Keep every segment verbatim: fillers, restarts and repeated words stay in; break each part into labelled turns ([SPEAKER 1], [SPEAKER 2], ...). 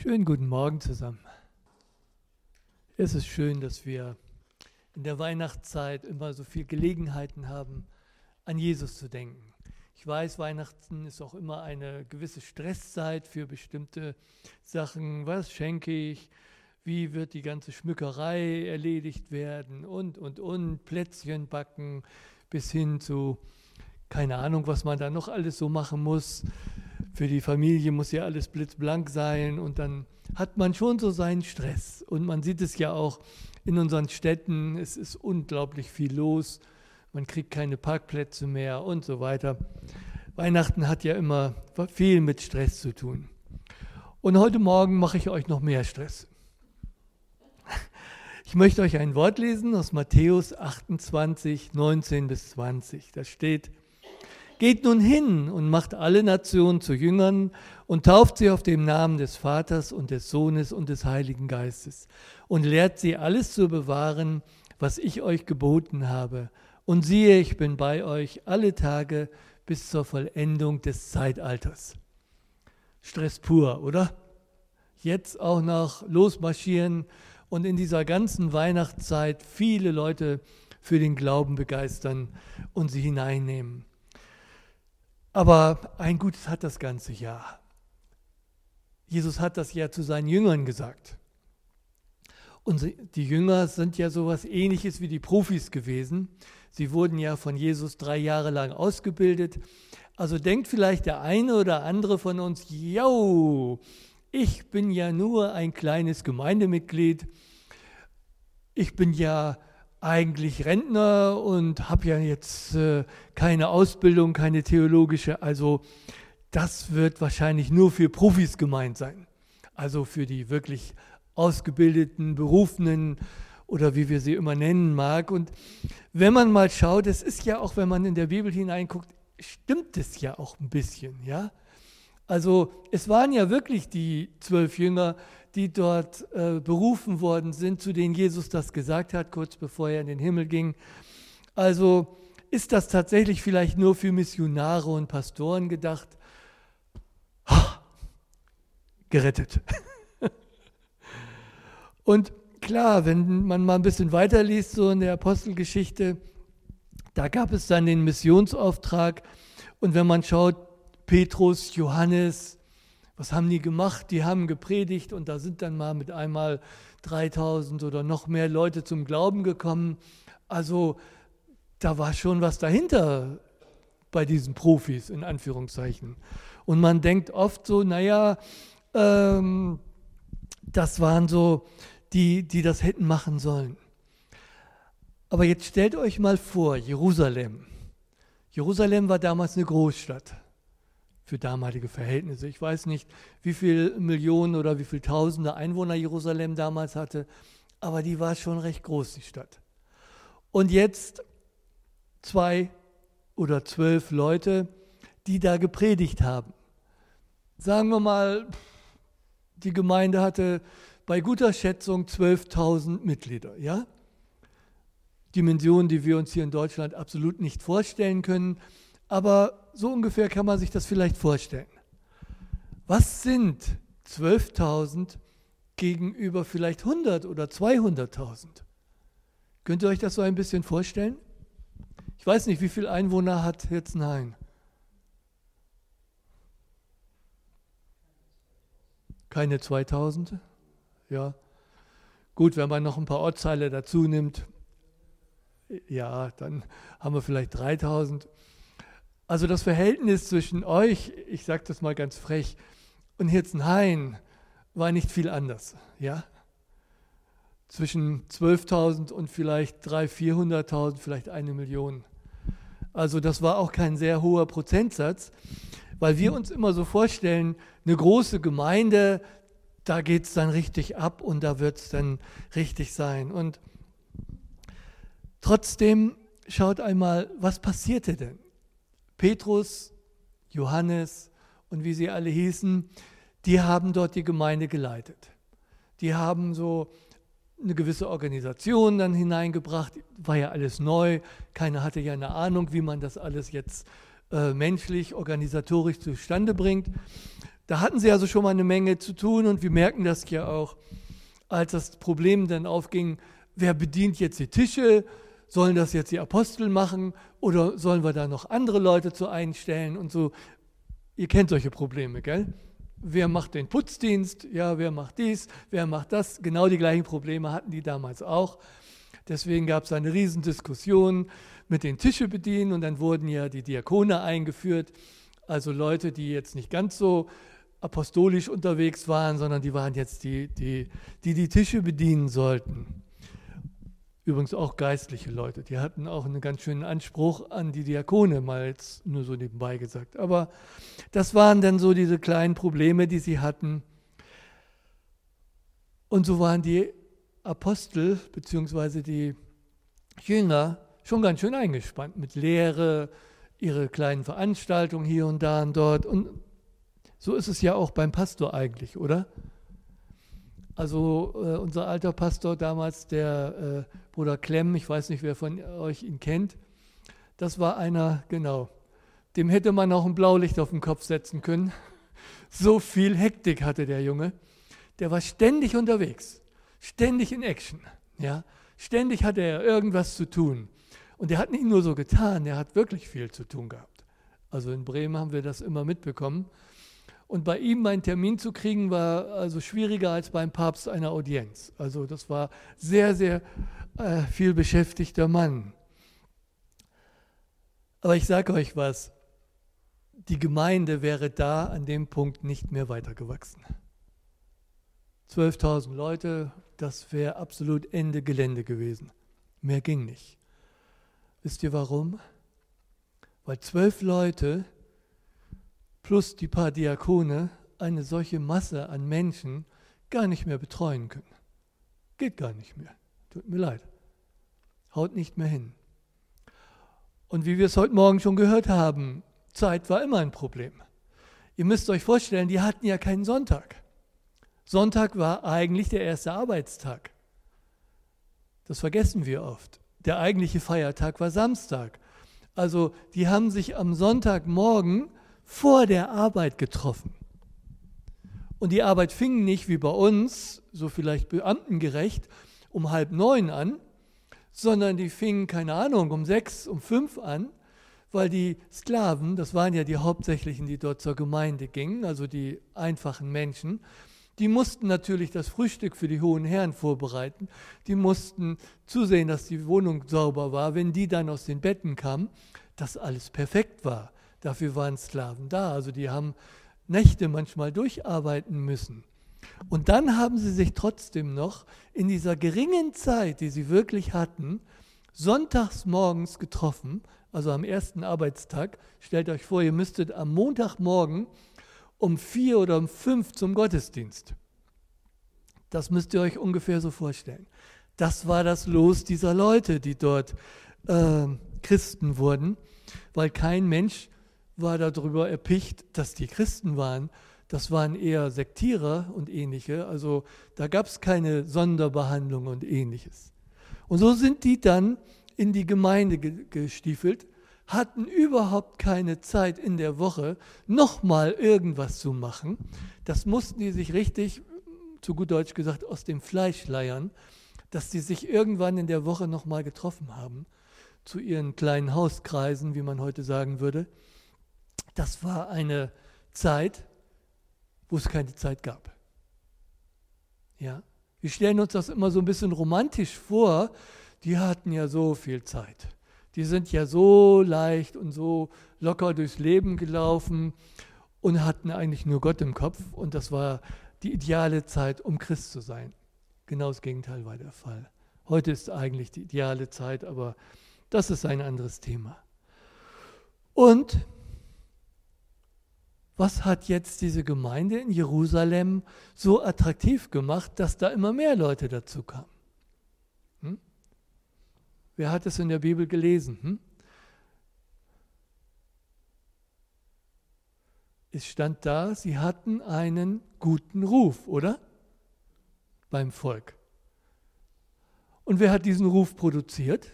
[SPEAKER 1] Schönen guten Morgen zusammen. Es ist schön, dass wir in der Weihnachtszeit immer so viele Gelegenheiten haben, an Jesus zu denken. Ich weiß, Weihnachten ist auch immer eine gewisse Stresszeit für bestimmte Sachen. Was schenke ich? Wie wird die ganze Schmückerei erledigt werden? Und, und, und, Plätzchen backen bis hin zu, keine Ahnung, was man da noch alles so machen muss. Für die Familie muss ja alles blitzblank sein und dann hat man schon so seinen Stress. Und man sieht es ja auch in unseren Städten, es ist unglaublich viel los, man kriegt keine Parkplätze mehr und so weiter. Weihnachten hat ja immer viel mit Stress zu tun. Und heute Morgen mache ich euch noch mehr Stress. Ich möchte euch ein Wort lesen aus Matthäus achtundzwanzig, neunzehn bis zwanzig. Da steht: Geht nun hin und macht alle Nationen zu Jüngern und tauft sie auf dem Namen des Vaters und des Sohnes und des Heiligen Geistes und lehrt sie alles zu bewahren, was ich euch geboten habe. Und siehe, ich bin bei euch alle Tage bis zur Vollendung des Zeitalters. Stress pur, oder? Jetzt auch noch losmarschieren und in dieser ganzen Weihnachtszeit viele Leute für den Glauben begeistern und sie hineinnehmen. Aber ein Gutes hat das ganze Jahr. Jesus hat das ja zu seinen Jüngern gesagt. Und die Jünger sind ja sowas Ähnliches wie die Profis gewesen. Sie wurden ja von Jesus drei Jahre lang ausgebildet. Also denkt vielleicht der eine oder andere von uns, jo, ich bin ja nur ein kleines Gemeindemitglied. Ich bin ja eigentlich Rentner und habe ja jetzt äh, keine Ausbildung, keine theologische. Also das wird wahrscheinlich nur für Profis gemeint sein. Also für die wirklich ausgebildeten, Berufenen oder wie wir sie immer nennen mag. Und wenn man mal schaut, es ist ja auch, wenn man in der Bibel hineinguckt, stimmt es ja auch ein bisschen, ja. Also es waren ja wirklich die zwölf Jünger, die dort äh, berufen worden sind, zu denen Jesus das gesagt hat, kurz bevor er in den Himmel ging. Also ist das tatsächlich vielleicht nur für Missionare und Pastoren gedacht? Ha, gerettet. Und klar, wenn man mal ein bisschen weiterliest, so in der Apostelgeschichte, da gab es dann den Missionsauftrag. Und wenn man schaut, Petrus, Johannes, was haben die gemacht? Die haben gepredigt und da sind dann mal mit einmal dreitausend oder noch mehr Leute zum Glauben gekommen. Also da war schon was dahinter bei diesen Profis, in Anführungszeichen. Und man denkt oft so, naja, ähm, das waren so die, die das hätten machen sollen. Aber jetzt stellt euch mal vor, Jerusalem. Jerusalem war damals eine Großstadt. Für damalige Verhältnisse. Ich weiß nicht, wie viele Millionen oder wie viele Tausende Einwohner Jerusalem damals hatte, aber die war schon recht groß, die Stadt. Und jetzt zwei oder zwölf Leute, die da gepredigt haben. Sagen wir mal, die Gemeinde hatte bei guter Schätzung zwölftausend Mitglieder, ja? Dimensionen, die wir uns hier in Deutschland absolut nicht vorstellen können. Aber so ungefähr kann man sich das vielleicht vorstellen. Was sind zwölftausend gegenüber vielleicht hundert oder zweihunderttausend? Könnt ihr euch das so ein bisschen vorstellen? Ich weiß nicht, wie viele Einwohner hat Hirzenhain? Keine zweitausend? Ja. Gut, wenn man noch ein paar Ortsteile dazu nimmt, ja, dann haben wir vielleicht dreitausend. Also das Verhältnis zwischen euch, ich sage das mal ganz frech, und Hirzenhain war nicht viel anders, ja? Zwischen zwölftausend und vielleicht dreihunderttausend, vierhunderttausend, vielleicht eine Million. Also das war auch kein sehr hoher Prozentsatz, weil wir uns immer so vorstellen, eine große Gemeinde, da geht es dann richtig ab und da wird es dann richtig sein. Und trotzdem schaut einmal, was passierte denn? Petrus, Johannes und wie sie alle hießen, die haben dort die Gemeinde geleitet. Die haben so eine gewisse Organisation dann hineingebracht, war ja alles neu, keiner hatte ja eine Ahnung, wie man das alles jetzt äh, menschlich, organisatorisch zustande bringt. Da hatten sie also schon mal eine Menge zu tun und wir merken das ja auch, als das Problem dann aufging, wer bedient jetzt die Tische? Sollen das jetzt die Apostel machen oder sollen wir da noch andere Leute zu einstellen und so? Ihr kennt solche Probleme, gell? Wer macht den Putzdienst? Ja, wer macht dies? Wer macht das? Genau die gleichen Probleme hatten die damals auch. Deswegen gab es eine riesen Diskussion mit den Tische bedienen und dann wurden ja die Diakone eingeführt, also Leute, die jetzt nicht ganz so apostolisch unterwegs waren, sondern die waren jetzt die, die die, die Tische bedienen sollten. Übrigens auch geistliche Leute, die hatten auch einen ganz schönen Anspruch an die Diakone, mal jetzt nur so nebenbei gesagt. Aber das waren dann so diese kleinen Probleme, die sie hatten. Und so waren die Apostel bzw. die Jünger schon ganz schön eingespannt mit Lehre, ihre kleinen Veranstaltungen hier und da und dort. Und so ist es ja auch beim Pastor eigentlich, oder? Also äh, unser alter Pastor damals, der äh, Bruder Klemm, ich weiß nicht, wer von euch ihn kennt, das war einer, genau, dem hätte man auch ein Blaulicht auf den Kopf setzen können. So viel Hektik hatte der Junge. Der war ständig unterwegs, ständig in Action. Ja? Ständig hatte er irgendwas zu tun. Und der hat nicht nur so getan, der hat wirklich viel zu tun gehabt. Also in Bremen haben wir das immer mitbekommen. Und bei ihm einen Termin zu kriegen, war also schwieriger als beim Papst eine Audienz. Also das war sehr, sehr äh, viel beschäftigter Mann. Aber ich sage euch was, die Gemeinde wäre da an dem Punkt nicht mehr weitergewachsen. zwölftausend Leute, das wäre absolut Ende Gelände gewesen. Mehr ging nicht. Wisst ihr warum? Weil zwölf Leute plus die paar Diakone eine solche Masse an Menschen gar nicht mehr betreuen können. Geht gar nicht mehr. Tut mir leid. Haut nicht mehr hin. Und wie wir es heute Morgen schon gehört haben, Zeit war immer ein Problem. Ihr müsst euch vorstellen, die hatten ja keinen Sonntag. Sonntag war eigentlich der erste Arbeitstag. Das vergessen wir oft. Der eigentliche Feiertag war Samstag. Also die haben sich am Sonntagmorgen vor der Arbeit getroffen. Und die Arbeit fing nicht wie bei uns, so vielleicht beamtengerecht, um halb neun an, sondern die fing, keine Ahnung, um sechs, um fünf an, weil die Sklaven, das waren ja die Hauptsächlichen, die dort zur Gemeinde gingen, also die einfachen Menschen, die mussten natürlich das Frühstück für die hohen Herren vorbereiten, die mussten zusehen, dass die Wohnung sauber war, wenn die dann aus den Betten kamen, dass alles perfekt war. Dafür waren Sklaven da, also die haben Nächte manchmal durcharbeiten müssen. Und dann haben sie sich trotzdem noch in dieser geringen Zeit, die sie wirklich hatten, sonntags morgens getroffen, also am ersten Arbeitstag. Stellt euch vor, ihr müsstet am Montagmorgen um vier oder um fünf zum Gottesdienst. Das müsst ihr euch ungefähr so vorstellen. Das war das Los dieser Leute, die dort äh, Christen wurden, weil kein Mensch war darüber erpicht, dass die Christen waren. Das waren eher Sektierer und ähnliche. Also da gab es keine Sonderbehandlung und ähnliches. Und so sind die dann in die Gemeinde gestiefelt, hatten überhaupt keine Zeit in der Woche, nochmal irgendwas zu machen. Das mussten die sich richtig, zu gut Deutsch gesagt, aus dem Fleisch leiern, dass die sich irgendwann in der Woche nochmal getroffen haben, zu ihren kleinen Hauskreisen, wie man heute sagen würde. Das war eine Zeit, wo es keine Zeit gab. Ja? Wir stellen uns das immer so ein bisschen romantisch vor, die hatten ja so viel Zeit. Die sind ja so leicht und so locker durchs Leben gelaufen und hatten eigentlich nur Gott im Kopf. Und das war die ideale Zeit, um Christ zu sein. Genau das Gegenteil war der Fall. Heute ist eigentlich die ideale Zeit, aber das ist ein anderes Thema. Und was hat jetzt diese Gemeinde in Jerusalem so attraktiv gemacht, dass da immer mehr Leute dazu kamen? Hm? Wer hat es in der Bibel gelesen? Hm? Es stand da, sie hatten einen guten Ruf, oder? Beim Volk. Und wer hat diesen Ruf produziert?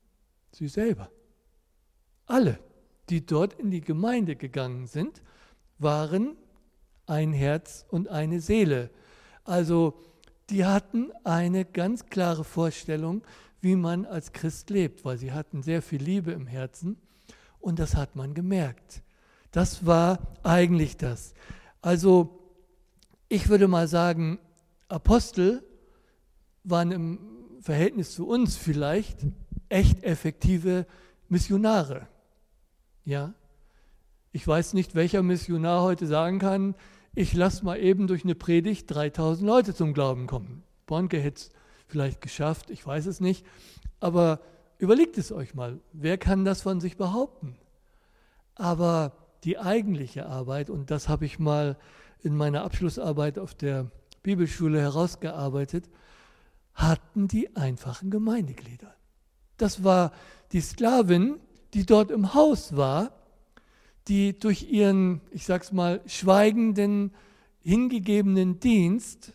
[SPEAKER 1] Sie selber. Alle, die dort in die Gemeinde gegangen sind, waren ein Herz und eine Seele. Also die hatten eine ganz klare Vorstellung, wie man als Christ lebt, weil sie hatten sehr viel Liebe im Herzen und das hat man gemerkt. Das war eigentlich das. Also ich würde mal sagen, Apostel waren im Verhältnis zu uns vielleicht echt effektive Missionare. Ja? Ich weiß nicht, welcher Missionar heute sagen kann, ich lasse mal eben durch eine Predigt dreitausend Leute zum Glauben kommen. Bonke hätte es vielleicht geschafft, ich weiß es nicht. Aber überlegt es euch mal, wer kann das von sich behaupten? Aber die eigentliche Arbeit, und das habe ich mal in meiner Abschlussarbeit auf der Bibelschule herausgearbeitet, hatten die einfachen Gemeindeglieder. Das war die Sklavin, die dort im Haus war, die durch ihren, ich sag's mal, schweigenden, hingegebenen Dienst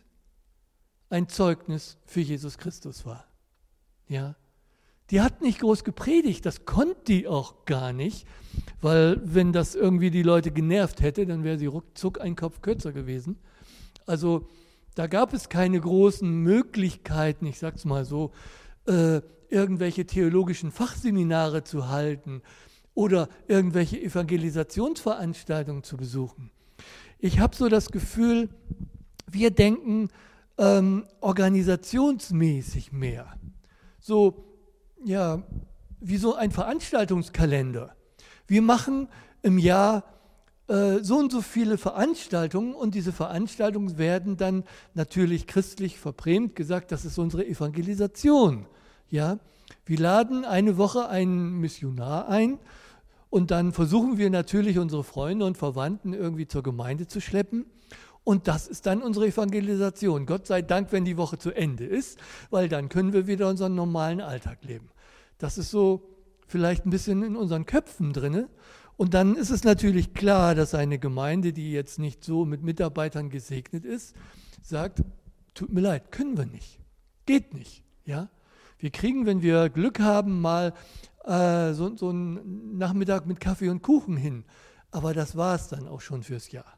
[SPEAKER 1] ein Zeugnis für Jesus Christus war. Ja? Die hat nicht groß gepredigt, das konnte die auch gar nicht, weil wenn das irgendwie die Leute genervt hätte, dann wäre sie ruckzuck ein Kopf kürzer gewesen. Also da gab es keine großen Möglichkeiten, ich sag's mal so, äh, irgendwelche theologischen Fachseminare zu halten oder irgendwelche Evangelisationsveranstaltungen zu besuchen. Ich habe so das Gefühl, wir denken ähm, organisationsmäßig mehr. So, ja, wie so ein Veranstaltungskalender. Wir machen im Jahr äh, so und so viele Veranstaltungen und diese Veranstaltungen werden dann natürlich christlich verbrämt gesagt, das ist unsere Evangelisation. Ja? Wir laden eine Woche einen Missionar ein und dann versuchen wir natürlich unsere Freunde und Verwandten irgendwie zur Gemeinde zu schleppen. Und das ist dann unsere Evangelisation. Gott sei Dank, wenn die Woche zu Ende ist, weil dann können wir wieder unseren normalen Alltag leben. Das ist so vielleicht ein bisschen in unseren Köpfen drin. Und dann ist es natürlich klar, dass eine Gemeinde, die jetzt nicht so mit Mitarbeitern gesegnet ist, sagt, tut mir leid, können wir nicht. Geht nicht. Ja? Wir kriegen, wenn wir Glück haben, mal äh, so, so einen Nachmittag mit Kaffee und Kuchen hin. Aber das war es dann auch schon fürs Jahr.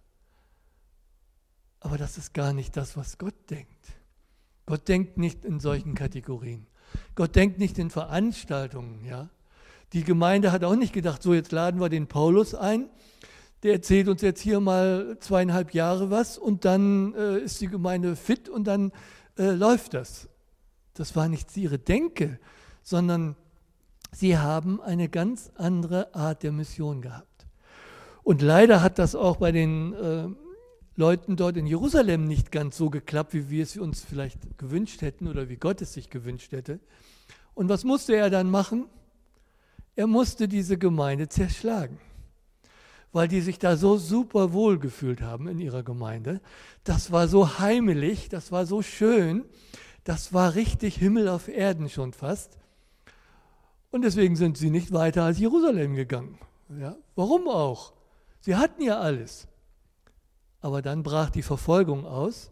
[SPEAKER 1] Aber das ist gar nicht das, was Gott denkt. Gott denkt nicht in solchen Kategorien. Gott denkt nicht in Veranstaltungen. Ja? Die Gemeinde hat auch nicht gedacht, so jetzt laden wir den Paulus ein, der erzählt uns jetzt hier mal zweieinhalb Jahre was und dann äh, ist die Gemeinde fit und dann äh, läuft das. Das war nicht ihre Denke, sondern sie haben eine ganz andere Art der Mission gehabt. Und leider hat das auch bei den äh, Leuten dort in Jerusalem nicht ganz so geklappt, wie wir es uns vielleicht gewünscht hätten oder wie Gott es sich gewünscht hätte. Und was musste er dann machen? Er musste diese Gemeinde zerschlagen, weil die sich da so super wohl gefühlt haben in ihrer Gemeinde. Das war so heimelig, das war so schön, das war richtig Himmel auf Erden schon fast. Und deswegen sind sie nicht weiter als Jerusalem gegangen. Ja, warum auch? Sie hatten ja alles. Aber dann brach die Verfolgung aus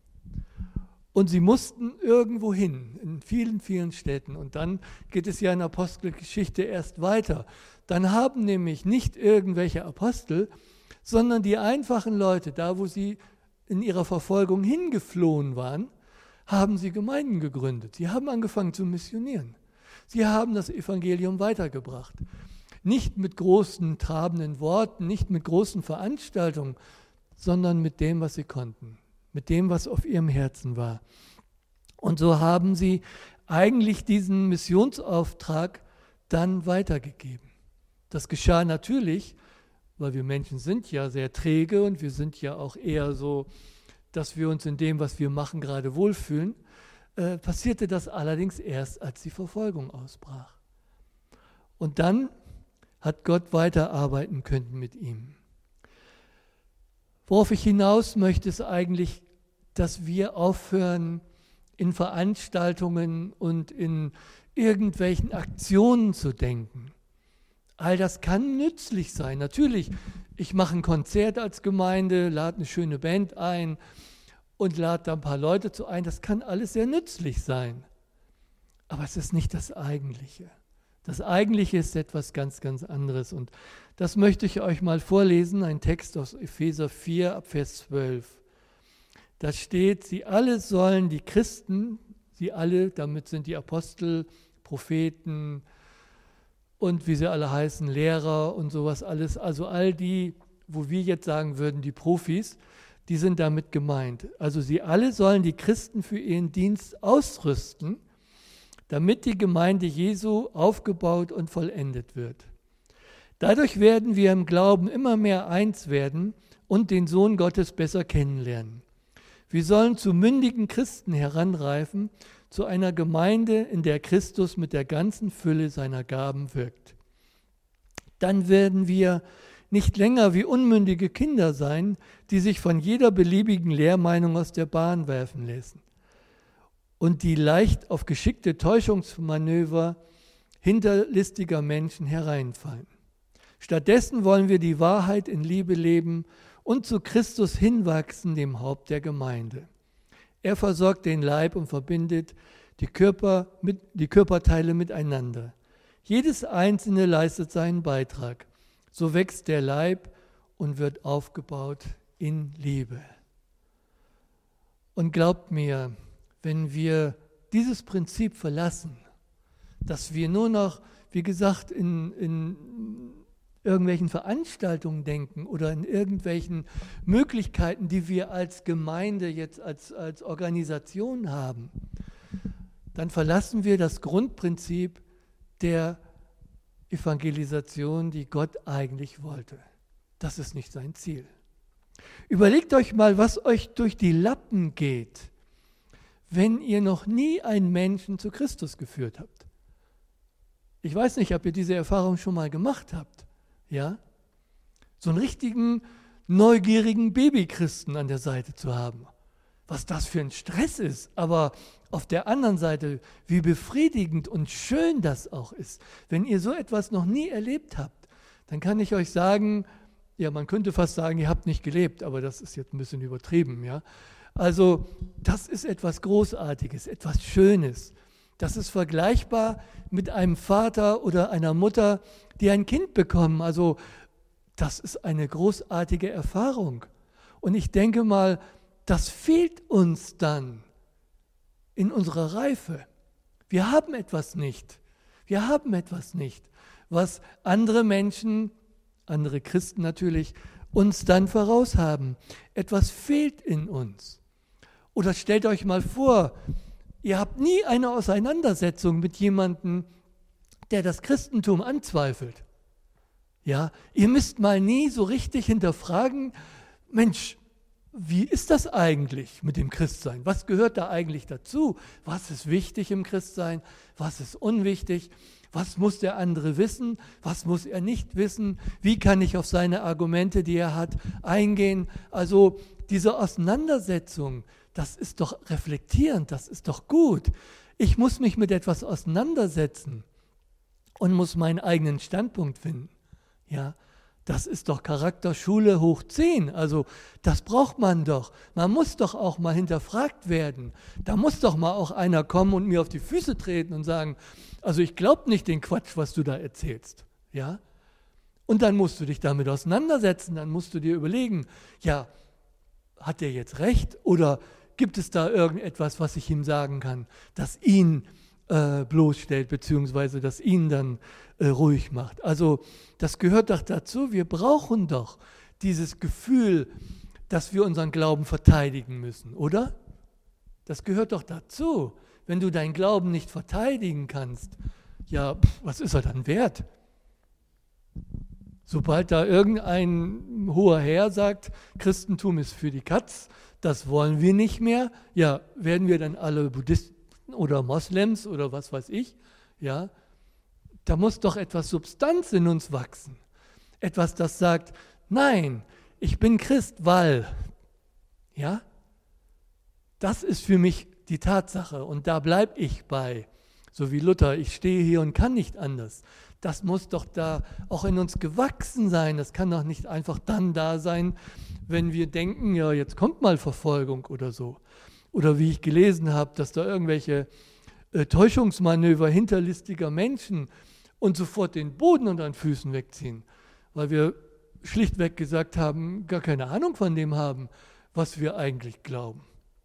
[SPEAKER 1] und sie mussten irgendwo hin, in vielen, vielen Städten. Und dann geht es ja in der Apostelgeschichte erst weiter. Dann haben nämlich nicht irgendwelche Apostel, sondern die einfachen Leute, da wo sie in ihrer Verfolgung hingeflohen waren, haben sie Gemeinden gegründet. Sie haben angefangen zu missionieren. Sie haben das Evangelium weitergebracht. Nicht mit großen, trabenden Worten, nicht mit großen Veranstaltungen, sondern mit dem, was sie konnten, mit dem, was auf ihrem Herzen war. Und so haben sie eigentlich diesen Missionsauftrag dann weitergegeben. Das geschah natürlich, weil wir Menschen sind ja sehr träge und wir sind ja auch eher so, dass wir uns in dem, was wir machen, gerade wohlfühlen, äh, passierte das allerdings erst, als die Verfolgung ausbrach. Und dann hat Gott weiterarbeiten können mit ihm. Worauf ich hinaus möchte, ist eigentlich, dass wir aufhören, in Veranstaltungen und in irgendwelchen Aktionen zu denken. All das kann nützlich sein. Natürlich, ich mache ein Konzert als Gemeinde, lade eine schöne Band ein und lade da ein paar Leute zu ein. Das kann alles sehr nützlich sein. Aber es ist nicht das Eigentliche. Das Eigentliche ist etwas ganz, ganz anderes. Und das möchte ich euch mal vorlesen, ein Text aus Epheser vier, ab Vers zwölf. Da steht, sie alle sollen, die Christen, sie alle, damit sind die Apostel, Propheten und wie sie alle heißen, Lehrer und sowas alles, also all die, wo wir jetzt sagen würden, die Profis, die sind damit gemeint. Also sie alle sollen die Christen für ihren Dienst ausrüsten, damit die Gemeinde Jesu aufgebaut und vollendet wird. Dadurch werden wir im Glauben immer mehr eins werden und den Sohn Gottes besser kennenlernen. Wir sollen zu mündigen Christen heranreifen, zu einer Gemeinde, in der Christus mit der ganzen Fülle seiner Gaben wirkt. Dann werden wir nicht länger wie unmündige Kinder sein, die sich von jeder beliebigen Lehrmeinung aus der Bahn werfen lassen und die leicht auf geschickte Täuschungsmanöver hinterlistiger Menschen hereinfallen. Stattdessen wollen wir die Wahrheit in Liebe leben und zu Christus hinwachsen, dem Haupt der Gemeinde. Er versorgt den Leib und verbindet die, Körper mit, die Körperteile miteinander. Jedes Einzelne leistet seinen Beitrag. So wächst der Leib und wird aufgebaut in Liebe. Und glaubt mir, wenn wir dieses Prinzip verlassen, dass wir nur noch, wie gesagt, in, in irgendwelchen Veranstaltungen denken oder in irgendwelchen Möglichkeiten, die wir als Gemeinde jetzt als, als Organisation haben, dann verlassen wir das Grundprinzip der Evangelisation, die Gott eigentlich wollte. Das ist nicht sein Ziel. Überlegt euch mal, was euch durch die Lappen geht, wenn ihr noch nie einen Menschen zu Christus geführt habt. Ich weiß nicht, ob ihr diese Erfahrung schon mal gemacht habt. Ja? So einen richtigen, neugierigen Babychristen an der Seite zu haben. Was das für ein Stress ist, aber auf der anderen Seite, wie befriedigend und schön das auch ist. Wenn ihr so etwas noch nie erlebt habt, dann kann ich euch sagen, ja, man könnte fast sagen, ihr habt nicht gelebt, aber das ist jetzt ein bisschen übertrieben. Ja? Also das ist etwas Großartiges, etwas Schönes. Das ist vergleichbar mit einem Vater oder einer Mutter, die ein Kind bekommen. Also das ist eine großartige Erfahrung. Und ich denke mal, das fehlt uns dann in unserer Reife. Wir haben etwas nicht. Wir haben etwas nicht, was andere Menschen, andere Christen natürlich, uns dann voraus haben. Etwas fehlt in uns. Oder stellt euch mal vor, ihr habt nie eine Auseinandersetzung mit jemandem, der das Christentum anzweifelt. Ja, ihr müsst mal nie so richtig hinterfragen, Mensch, wie ist das eigentlich mit dem Christsein? Was gehört da eigentlich dazu? Was ist wichtig im Christsein? Was ist unwichtig? Was muss der andere wissen? Was muss er nicht wissen? Wie kann ich auf seine Argumente, die er hat, eingehen? Also diese Auseinandersetzung, das ist doch reflektierend, das ist doch gut. Ich muss mich mit etwas auseinandersetzen und muss meinen eigenen Standpunkt finden. Ja, das ist doch Charakterschule hoch zehn. Also das braucht man doch. Man muss doch auch mal hinterfragt werden. Da muss doch mal auch einer kommen und mir auf die Füße treten und sagen, also ich glaube nicht den Quatsch, was du da erzählst. Ja? Und dann musst du dich damit auseinandersetzen. Dann musst du dir überlegen, ja, hat der jetzt recht oder gibt es da irgendetwas, was ich ihm sagen kann, das ihn äh, bloßstellt, beziehungsweise das ihn dann äh, ruhig macht. Also das gehört doch dazu. Wir brauchen doch dieses Gefühl, dass wir unseren Glauben verteidigen müssen, oder? Das gehört doch dazu. Wenn du deinen Glauben nicht verteidigen kannst, ja, pf, was ist er dann wert? Sobald da irgendein hoher Herr sagt, Christentum ist für die Katz, das wollen wir nicht mehr, ja, werden wir dann alle Buddhisten oder Moslems oder was weiß ich, ja, da muss doch etwas Substanz in uns wachsen. Etwas, das sagt, nein, ich bin Christ, weil, ja, das ist für mich die Tatsache und da bleibe ich bei. So wie Luther, ich stehe hier und kann nicht anders. Das muss doch da auch in uns gewachsen sein. Das kann doch nicht einfach dann da sein, wenn wir denken, ja, jetzt kommt mal Verfolgung oder so. Oder wie ich gelesen habe, dass da irgendwelche äh, Täuschungsmanöver hinterlistiger Menschen und sofort den Boden unter den Füßen wegziehen, weil wir schlichtweg gesagt haben, gar keine Ahnung von dem haben, was wir eigentlich glauben.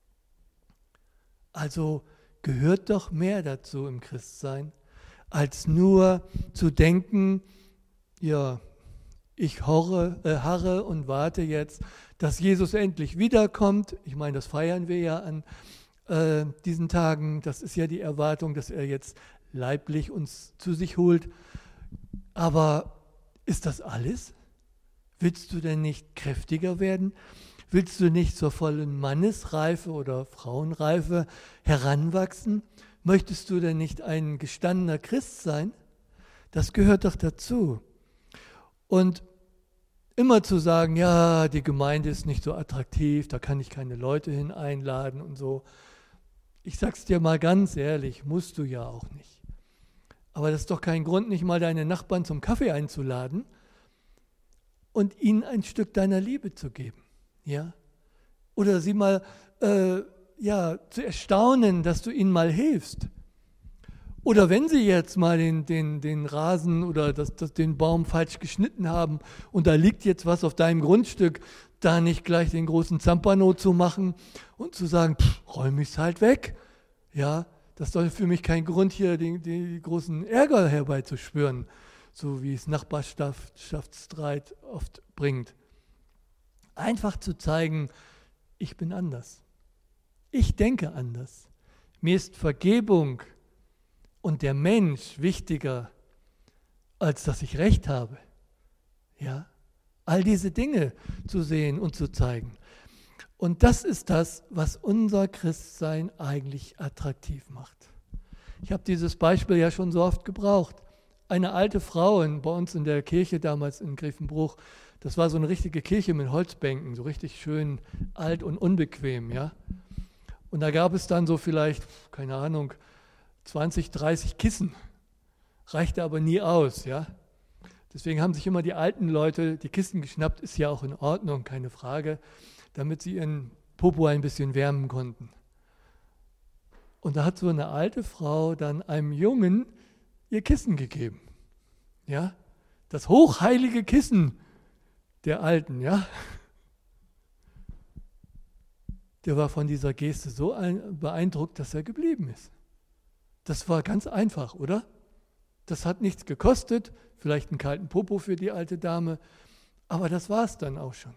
[SPEAKER 1] Also gehört doch mehr dazu im Christsein, als nur zu denken, ja, ich horre, äh, harre und warte jetzt, dass Jesus endlich wiederkommt. Ich meine, das feiern wir ja an äh, diesen Tagen. Das ist ja die Erwartung, dass er jetzt leiblich uns zu sich holt. Aber ist das alles? Willst du denn nicht kräftiger werden? Willst du nicht zur vollen Mannesreife oder Frauenreife heranwachsen? Möchtest du denn nicht ein gestandener Christ sein? Das gehört doch dazu. Und immer zu sagen, ja, die Gemeinde ist nicht so attraktiv, da kann ich keine Leute hin einladen und so. Ich sag's dir mal ganz ehrlich, musst du ja auch nicht. Aber das ist doch kein Grund, nicht mal deine Nachbarn zum Kaffee einzuladen und ihnen ein Stück deiner Liebe zu geben. Ja? Oder sie mal äh, ja, zu erstaunen, dass du ihnen mal hilfst. Oder wenn sie jetzt mal den, den, den Rasen oder das, das, den Baum falsch geschnitten haben und da liegt jetzt was auf deinem Grundstück, da nicht gleich den großen Zampano zu machen und zu sagen, pff, räum ich's halt weg. Ja, das ist doch für mich kein Grund, hier den, den großen Ärger herbeizuschwören, so wie es Nachbarschaftsstreit oft bringt. Einfach zu zeigen, ich bin anders. Ich denke anders. Mir ist Vergebung und der Mensch wichtiger, als dass ich Recht habe. Ja, all diese Dinge zu sehen und zu zeigen. Und das ist das, was unser Christsein eigentlich attraktiv macht. Ich habe dieses Beispiel ja schon so oft gebraucht. Eine alte Frau in, bei uns in der Kirche damals in Grevenbruch, das war so eine richtige Kirche mit Holzbänken, so richtig schön alt und unbequem, ja. Und da gab es dann so vielleicht, keine Ahnung, zwanzig, dreißig Kissen. Reichte aber nie aus, ja. Deswegen haben sich immer die alten Leute die Kissen geschnappt, ist ja auch in Ordnung, keine Frage, damit sie ihren Popo ein bisschen wärmen konnten. Und da hat so eine alte Frau dann einem Jungen ihr Kissen gegeben. Ja, das hochheilige Kissen der Alten, ja. Der war von dieser Geste so beeindruckt, dass er geblieben ist. Das war ganz einfach, oder? Das hat nichts gekostet, vielleicht einen kalten Popo für die alte Dame, aber das war es dann auch schon.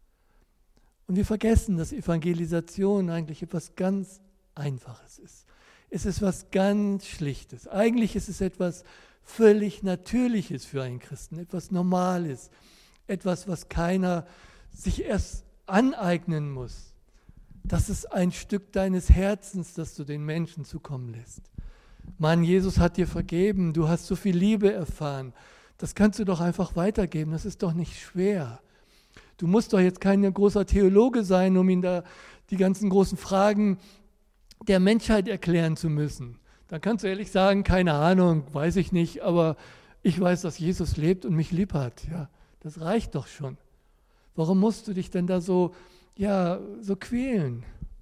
[SPEAKER 1] Und wir vergessen, dass Evangelisation eigentlich etwas ganz Einfaches ist. Es ist etwas ganz Schlichtes. Eigentlich ist es etwas völlig Natürliches für einen Christen, etwas Normales, etwas, was keiner sich erst aneignen muss. Das ist ein Stück deines Herzens, das du den Menschen zukommen lässt. Mann, Jesus hat dir vergeben, du hast so viel Liebe erfahren. Das kannst du doch einfach weitergeben, das ist doch nicht schwer. Du musst doch jetzt kein großer Theologe sein, um ihn da die ganzen großen Fragen der Menschheit erklären zu müssen. Dann kannst du ehrlich sagen, keine Ahnung, weiß ich nicht, aber ich weiß, dass Jesus lebt und mich lieb hat. Ja, das reicht doch schon. Warum musst du dich denn da so, ja, so quälen?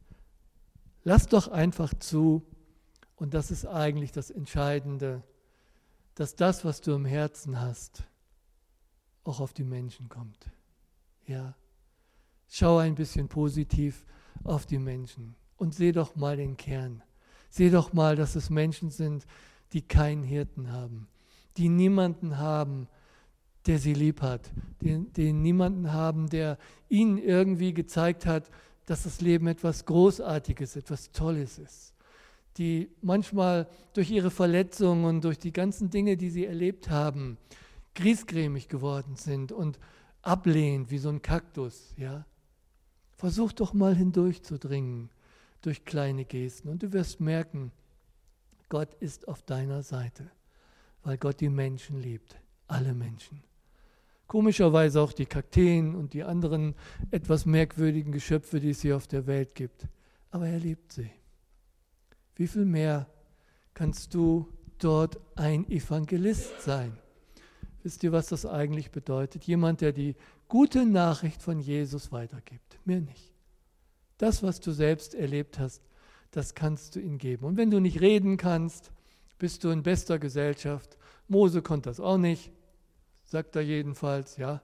[SPEAKER 1] Lass doch einfach zu, und das ist eigentlich das Entscheidende, dass das, was du im Herzen hast, auch auf die Menschen kommt. Ja, schau ein bisschen positiv auf die Menschen und seh doch mal den Kern. Seh doch mal, dass es Menschen sind, die keinen Hirten haben, die niemanden haben, der sie lieb hat, die, die niemanden haben, der ihnen irgendwie gezeigt hat, dass das Leben etwas Großartiges, etwas Tolles ist. Die manchmal durch ihre Verletzungen und durch die ganzen Dinge, die sie erlebt haben, griesgrämig geworden sind und ablehnt wie so ein Kaktus. Ja? Versuch doch mal hindurchzudringen durch kleine Gesten und du wirst merken, Gott ist auf deiner Seite, weil Gott die Menschen liebt, alle Menschen. Komischerweise auch die Kakteen und die anderen etwas merkwürdigen Geschöpfe, die es hier auf der Welt gibt. Aber er liebt sie. Wie viel mehr kannst du dort ein Evangelist sein? Wisst ihr, was das eigentlich bedeutet? Jemand, der die gute Nachricht von Jesus weitergibt. Mir nicht. Das, was du selbst erlebt hast, das kannst du ihm geben. Und wenn du nicht reden kannst, bist du in bester Gesellschaft Mose konnte das auch nicht, sagt er jedenfalls, ja.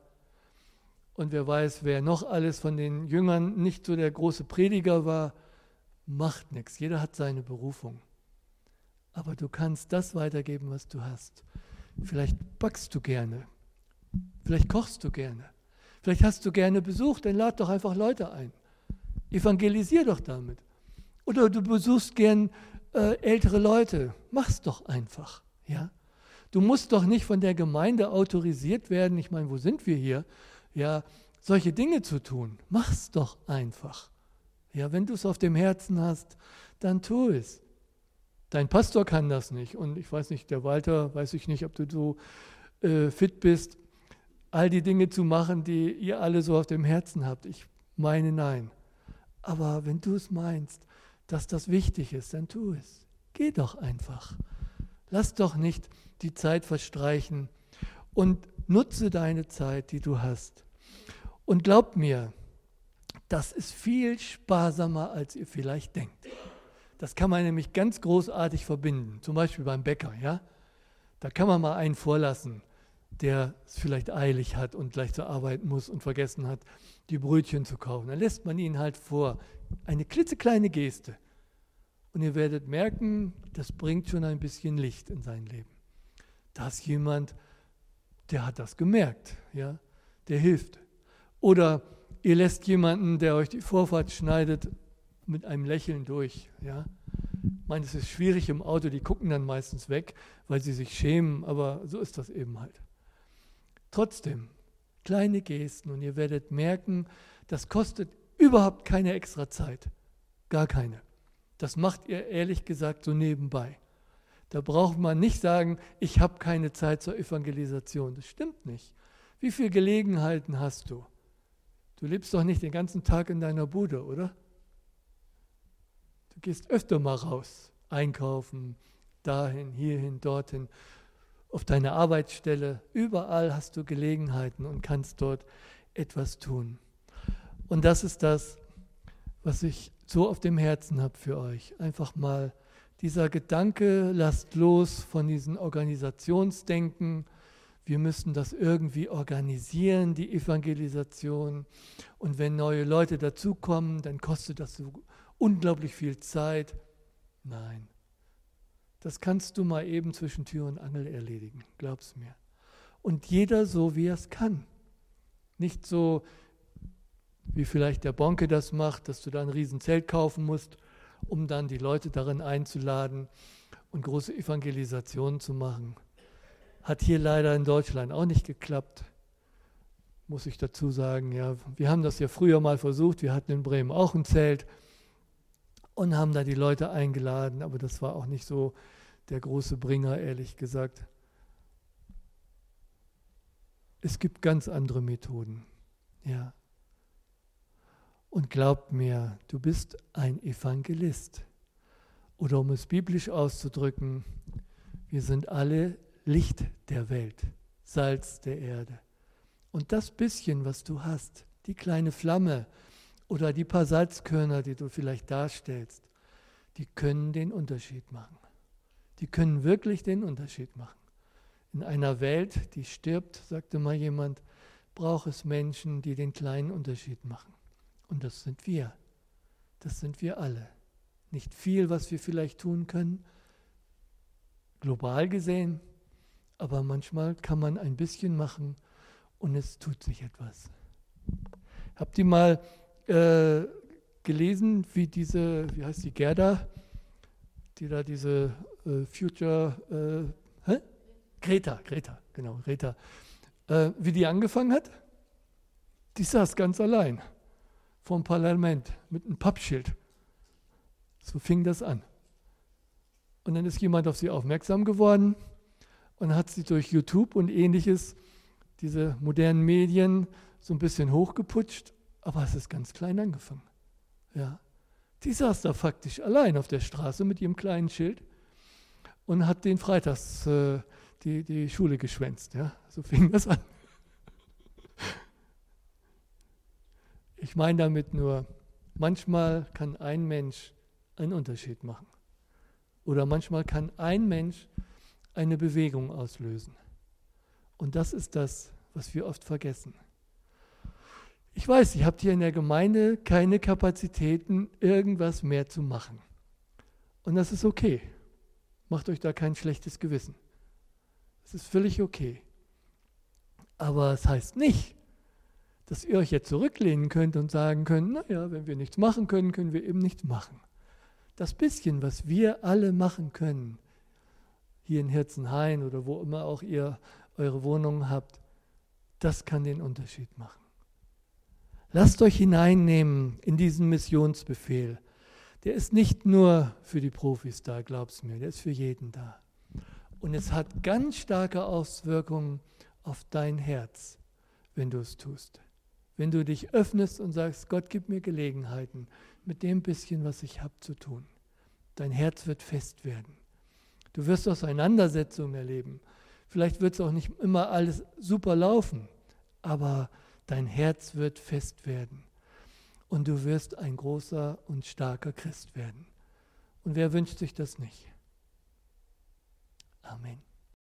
[SPEAKER 1] Und wer weiß, wer noch alles von den Jüngern nicht so der große Prediger war, macht nichts. Jeder hat seine Berufung. Aber du kannst das weitergeben, was du hast. Vielleicht backst du gerne. Vielleicht kochst du gerne. Vielleicht hast du gerne Besuch, dann lad doch einfach Leute ein. Evangelisier doch damit. Oder du besuchst gern äh, ältere Leute. Mach's doch einfach. Ja? Du musst doch nicht von der Gemeinde autorisiert werden. Ich meine, wo sind wir hier? Ja, solche Dinge zu tun. Mach's doch einfach. Ja, wenn du es auf dem Herzen hast, dann tu es. Dein Pastor kann das nicht. Und ich weiß nicht, der Walter, weiß ich nicht, ob du so äh, fit bist, all die Dinge zu machen, die ihr alle so auf dem Herzen habt. Ich meine, nein. Aber wenn du es meinst, dass das wichtig ist, dann tu es. Geh doch einfach. Lass doch nicht die Zeit verstreichen und nutze deine Zeit, die du hast. Und glaubt mir, das ist viel sparsamer, als ihr vielleicht denkt. Das kann man nämlich ganz großartig verbinden, zum Beispiel beim Bäcker. Ja? Da kann man mal einen vorlassen, der es vielleicht eilig hat und gleich zur Arbeit muss und vergessen hat, die Brötchen zu kaufen. Dann lässt man ihn halt vor. Eine klitzekleine Geste. Und ihr werdet merken, das bringt schon ein bisschen Licht in sein Leben. Da ist jemand, der hat das gemerkt, ja? Der hilft. Oder ihr lässt jemanden, der euch die Vorfahrt schneidet, mit einem Lächeln durch. Ja? Ich meine, es ist schwierig im Auto, die gucken dann meistens weg, weil sie sich schämen, aber so ist das eben halt. Trotzdem, kleine Gesten und ihr werdet merken, das kostet überhaupt keine extra Zeit. Gar keine. Das macht ihr ehrlich gesagt so nebenbei. Da braucht man nicht sagen, ich habe keine Zeit zur Evangelisation. Das stimmt nicht. Wie viele Gelegenheiten hast du? Du lebst doch nicht den ganzen Tag in deiner Bude, oder? Du gehst öfter mal raus, einkaufen, dahin, hierhin, dorthin, auf deine Arbeitsstelle. Überall hast du Gelegenheiten und kannst dort etwas tun. Und das ist das, was ich so auf dem Herzen habe für euch. Einfach mal dieser Gedanke, lasst los von diesem Organisationsdenken. Wir müssen das irgendwie organisieren, die Evangelisation. Und wenn neue Leute dazukommen, dann kostet das so unglaublich viel Zeit. Nein, das kannst du mal eben zwischen Tür und Angel erledigen, glaub's mir. Und jeder so, wie er es kann. Nicht so, wie vielleicht der Bonke das macht, dass du da ein Riesenzelt kaufen musst, um dann die Leute darin einzuladen und große Evangelisationen zu machen. Hat hier leider in Deutschland auch nicht geklappt, muss ich dazu sagen. Ja, wir haben das ja früher mal versucht, wir hatten in Bremen auch ein Zelt und haben da die Leute eingeladen, aber das war auch nicht so der große Bringer, ehrlich gesagt. Es gibt ganz andere Methoden, ja. Und glaubt mir, du bist ein Evangelist. Oder um es biblisch auszudrücken, wir sind alle Licht der Welt, Salz der Erde. Und das bisschen, was du hast, die kleine Flamme oder die paar Salzkörner, die du vielleicht darstellst, die können den Unterschied machen. Die können wirklich den Unterschied machen. In einer Welt, die stirbt, sagte mal jemand, braucht es Menschen, die den kleinen Unterschied machen. Und das sind wir. Das sind wir alle. Nicht viel, was wir vielleicht tun können, global gesehen, aber manchmal kann man ein bisschen machen und es tut sich etwas. Habt ihr mal äh, gelesen, wie diese, wie heißt die, Gerda, die da diese äh, Future, äh, hä? Greta, Greta, genau, Greta, äh, wie die angefangen hat? Die saß ganz allein vom Parlament mit einem Pappschild. So fing das an. Und dann ist jemand auf sie aufmerksam geworden und hat sie durch YouTube und ähnliches, diese modernen Medien, so ein bisschen hochgeputscht, aber es ist ganz klein angefangen. Ja. Die saß da faktisch allein auf der Straße mit ihrem kleinen Schild und hat den freitags äh, die, die Schule geschwänzt. Ja. So fing das an. Ich meine damit nur, manchmal kann ein Mensch einen Unterschied machen. Oder manchmal kann ein Mensch eine Bewegung auslösen. Und das ist das, was wir oft vergessen. Ich weiß, ihr habt hier in der Gemeinde keine Kapazitäten, irgendwas mehr zu machen. Und das ist okay. Macht euch da kein schlechtes Gewissen. Es ist völlig okay. Aber es heißt nicht, dass ihr euch jetzt zurücklehnen könnt und sagen könnt, naja, wenn wir nichts machen können, können wir eben nichts machen. Das bisschen, was wir alle machen können, hier in Hirzenhain oder wo immer auch ihr eure Wohnungen habt, das kann den Unterschied machen. Lasst euch hineinnehmen in diesen Missionsbefehl. Der ist nicht nur für die Profis da, glaub's mir, der ist für jeden da. Und es hat ganz starke Auswirkungen auf dein Herz, wenn du es tust. Wenn du dich öffnest und sagst, Gott, gib mir Gelegenheiten, mit dem bisschen, was ich habe, zu tun. Dein Herz wird fest werden. Du wirst Auseinandersetzungen erleben. Vielleicht wird es auch nicht immer alles super laufen, aber dein Herz wird fest werden. Und du wirst ein großer und starker Christ werden. Und wer wünscht sich das nicht? Amen.